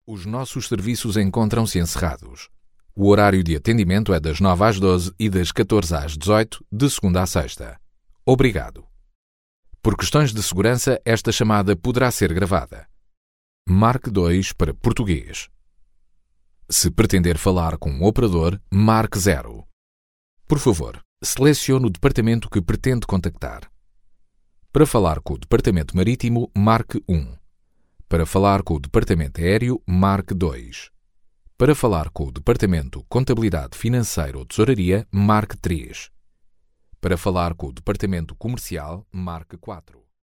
Os nossos serviços encontram-se encerrados. O horário de atendimento é das 9 às 12 e das 14 às 18, de segunda a sexta. Obrigado. Por questões de segurança, esta chamada poderá ser gravada. Marque 2 para português. Se pretender falar com um operador, marque 0. Por favor, selecione o departamento que pretende contactar. Para falar com o departamento marítimo, marque 1. Para falar com o departamento aéreo, marque 2. Para falar com o departamento contabilidade financeira ou tesouraria, marque 3. Para falar com o departamento comercial, marque 4.